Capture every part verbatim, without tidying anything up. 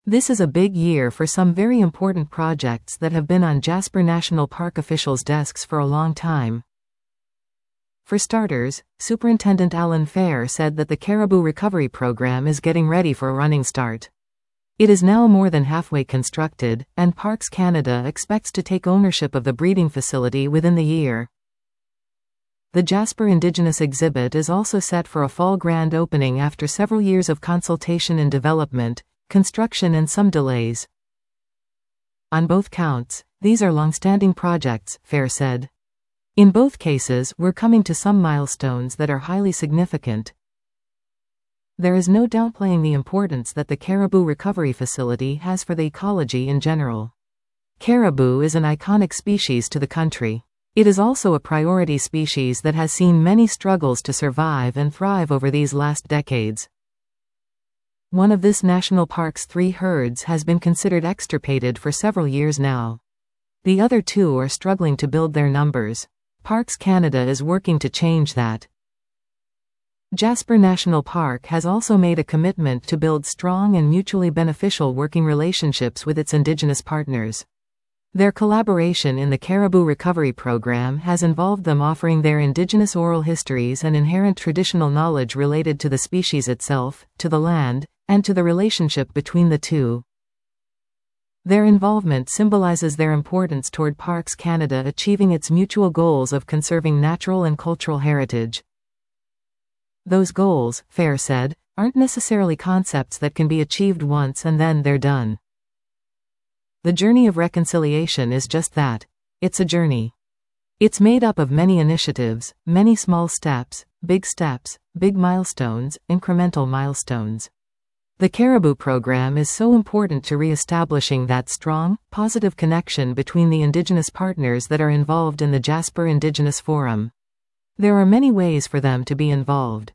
This is a big year for some very important projects that have been on Jasper National Park officials' desks for a long time. For starters, Superintendent Alan Fair said that the Caribou Recovery Program is getting ready for a running start. It is now more than halfway constructed, and Parks Canada expects to take ownership of the breeding facility within the year. The Jasper Indigenous exhibit is also set for a fall grand opening after several years of consultation and development, construction and some delays. On both counts, these are long-standing projects, Fair said. In both cases, we're coming to some milestones that are highly significant. There is no downplaying the importance that the Caribou Recovery Facility has for the ecology in general. Caribou is an iconic species to the country. It is also a priority species that has seen many struggles to survive and thrive over these last decades. One of this national park's three herds has been considered extirpated for several years now. The other two are struggling to build their numbers. Parks Canada is working to change that. Jasper National Park has also made a commitment to build strong and mutually beneficial working relationships with its Indigenous partners. Their collaboration in the Caribou Recovery Program has involved them offering their Indigenous oral histories and inherent traditional knowledge related to the species itself, to the land, and to the relationship between the two. Their involvement symbolizes their importance toward Parks Canada achieving its mutual goals of conserving natural and cultural heritage. Those goals, Fair said, aren't necessarily concepts that can be achieved once and then they're done. The journey of reconciliation is just that. It's a journey. It's made up of many initiatives, many small steps, big steps, big milestones, incremental milestones. The Caribou Program is so important to re-establishing that strong, positive connection between the Indigenous partners that are involved in the Jasper Indigenous Forum. There are many ways for them to be involved.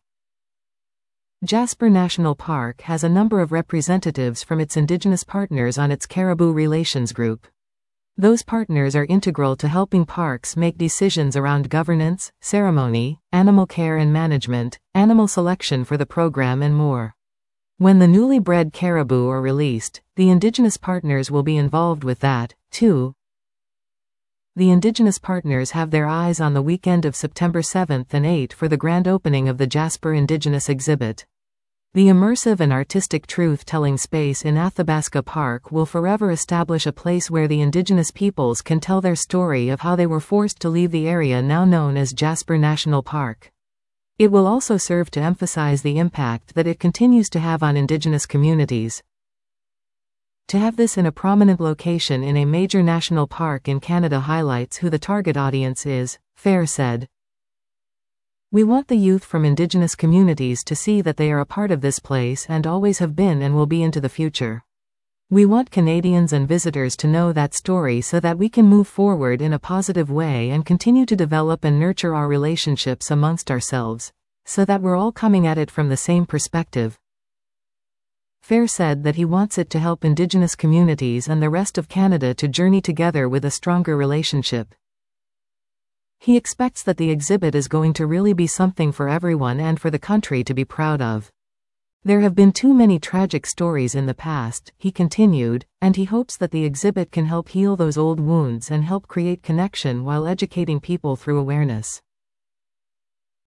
Jasper National Park has a number of representatives from its Indigenous partners on its Caribou Relations Group. Those partners are integral to helping parks make decisions around governance, ceremony, animal care and management, animal selection for the program and more. When the newly bred caribou are released, the Indigenous partners will be involved with that, too. The Indigenous partners have their eyes on the weekend of September seventh and eighth for the grand opening of the Jasper Indigenous exhibit. The immersive and artistic truth-telling space in Athabasca Park will forever establish a place where the Indigenous peoples can tell their story of how they were forced to leave the area now known as Jasper National Park. It will also serve to emphasize the impact that it continues to have on Indigenous communities. To have this in a prominent location in a major national park in Canada highlights who the target audience is, Fair said. We want the youth from Indigenous communities to see that they are a part of this place and always have been and will be into the future. We want Canadians and visitors to know that story so that we can move forward in a positive way and continue to develop and nurture our relationships amongst ourselves, so that we're all coming at it from the same perspective. Fair said that he wants it to help Indigenous communities and the rest of Canada to journey together with a stronger relationship. He expects that the exhibit is going to really be something for everyone and for the country to be proud of. There have been too many tragic stories in the past, he continued, and he hopes that the exhibit can help heal those old wounds and help create connection while educating people through awareness.